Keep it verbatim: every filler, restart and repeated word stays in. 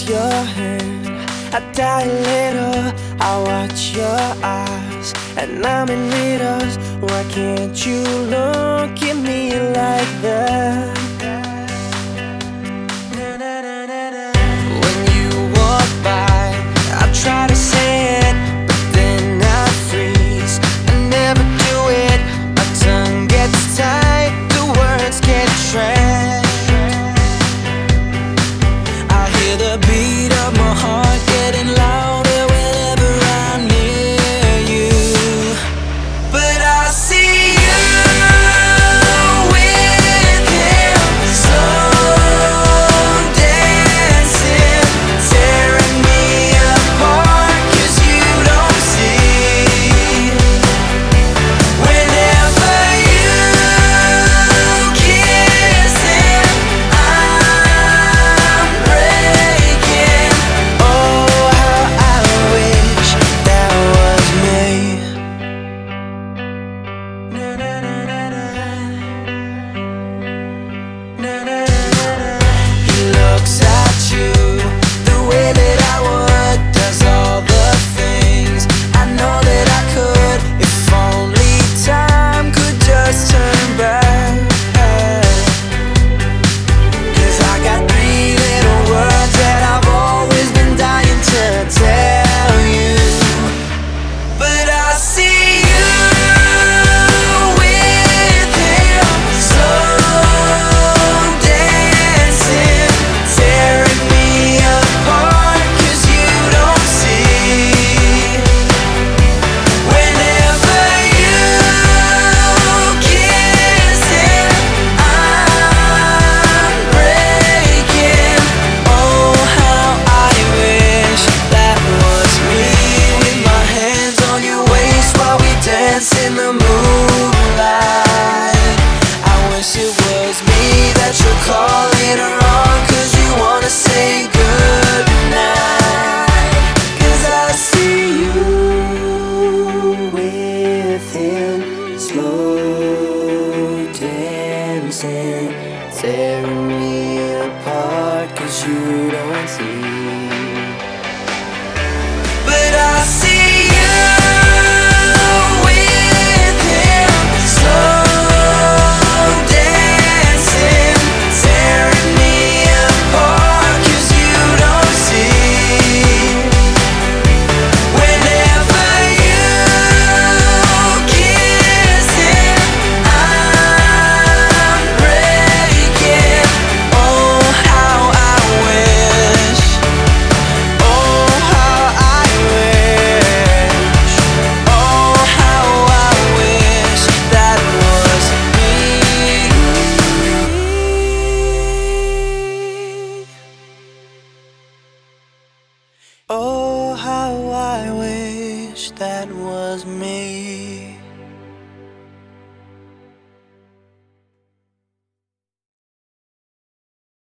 your hand, I die a little, I watch your eyes, and I'm in riddles. Why can't you look at me like that? When you walk by, I try to say it, but then I freeze. I never do it, my tongue gets tight, the words get trapped. The beat of my heart getting louder whenever I'm near you. But I see you with him, slow dancing, tearing me apart, 'cause you don't see. Whenever you kiss him, I'm breaking. He looks at you the way that I would, does all the things I know that I could, if only time could just turn back. 'Cause I got three little words that I've always been dying to tell you. But I see you with him, slow dancing, tearing me apart, 'cause you don't see. Whenever you kiss him, I'm breaking. Oh, how I wish that was me, with my hands on your waist while we dance in the moonlight. I wish it was me that you're calling on, 'cause you wanna say goodnight. 'Cause I see you with him, slow dancing, tearing me apart, 'cause you don't see. But I see you with him, slow dancing, tearing me apart, 'cause you don't see. Whenever you kiss him, I'm breaking. Oh, how I wish. Oh, how I wish. Oh, how I wish that was me. Oh, how I wish that was me.